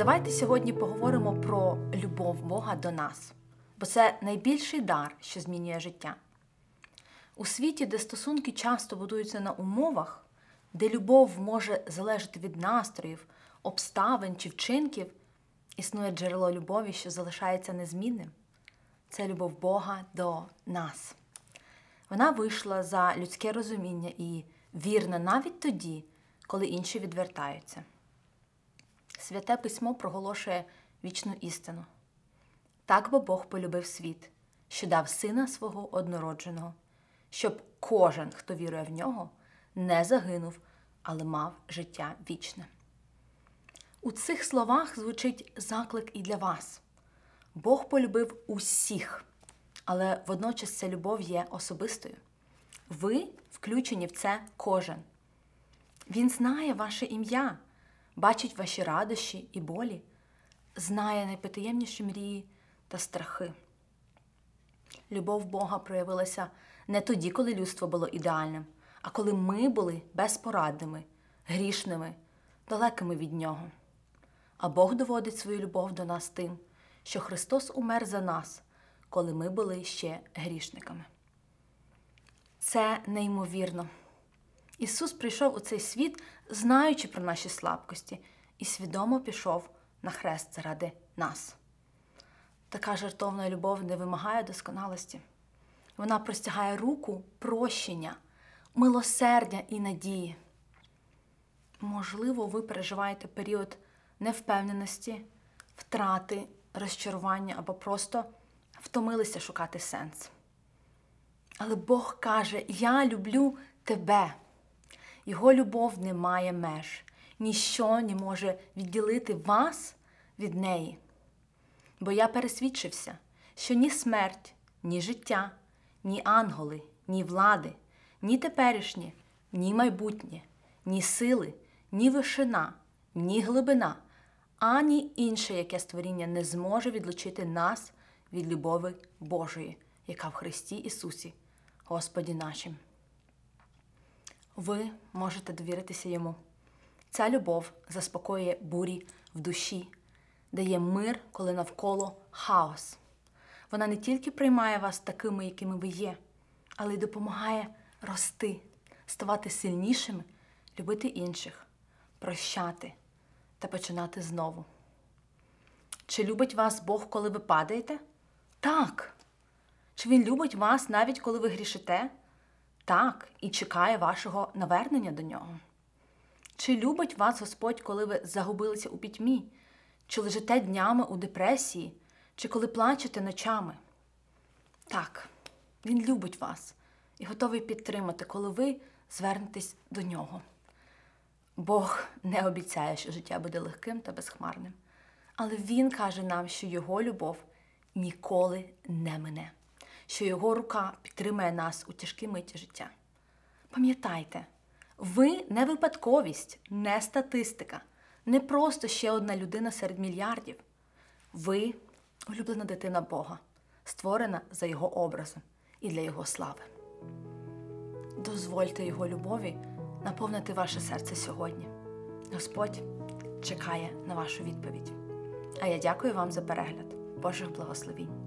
Давайте сьогодні поговоримо про любов Бога до нас, бо це найбільший дар, що змінює життя. У світі, де стосунки часто будуються на умовах, де любов може залежати від настроїв, обставин чи вчинків, існує джерело любові, що залишається незмінним. Це любов Бога до нас. Вона вийшла за людське розуміння і вірна навіть тоді, коли інші відвертаються. Святе Письмо проголошує вічну істину. Так бо Бог полюбив світ, що дав Сина Свого однородженого, щоб кожен, хто вірує в Нього, не загинув, але мав життя вічне. У цих словах звучить заклик і для вас. Бог полюбив усіх, але водночас ця любов є особистою. Ви включені в це кожен. Він знає ваше ім'я, бачить ваші радощі і болі, знає найпотаємніші мрії та страхи. Любов Бога проявилася не тоді, коли людство було ідеальним, а коли ми були безпорадними, грішними, далекими від Нього. А Бог доводить свою любов до нас тим, що Христос умер за нас, коли ми були ще грішниками. Це неймовірно. Ісус прийшов у цей світ, знаючи про наші слабкості, і свідомо пішов на хрест заради нас. Така жертовна любов не вимагає досконалості. Вона простягає руку прощення, милосердя і надії. Можливо, ви переживаєте період невпевненості, втрати, розчарування або просто втомилися шукати сенс. Але Бог каже: «Я люблю тебе». Його любов не має меж. Ніщо не може відділити вас від неї. Бо я пересвідчився, що ні смерть, ні життя, ні ангели, ні влади, ні теперішнє, ні майбутнє, ні сили, ні вишина, ні глибина, ані інше яке створіння не зможе відлучити нас від любові Божої, яка в Христі Ісусі, Господі нашим. Ви можете довіритися Йому. Ця любов заспокоює бурі в душі, дає мир, коли навколо хаос. Вона не тільки приймає вас такими, якими ви є, але й допомагає рости, ставати сильнішими, любити інших, прощати та починати знову. Чи любить вас Бог, коли ви падаєте? Так. Чи Він любить вас навіть коли ви грішите? Так, і чекає вашого навернення до Нього. Чи любить вас Господь, коли ви загубилися у пітьмі? Чи лежите днями у депресії? Чи коли плачете ночами? Так, Він любить вас і готовий підтримати, коли ви звернетесь до Нього. Бог не обіцяє, що життя буде легким та безхмарним. Але Він каже нам, що Його любов ніколи не мине. Що Його рука підтримує нас у тяжкі миті життя. Пам'ятайте, ви не випадковість, не статистика, не просто ще одна людина серед мільярдів. Ви – улюблена дитина Бога, створена за Його образом і для Його слави. Дозвольте Його любові наповнити ваше серце сьогодні. Господь чекає на вашу відповідь. А я дякую вам за перегляд. Божих благословінь.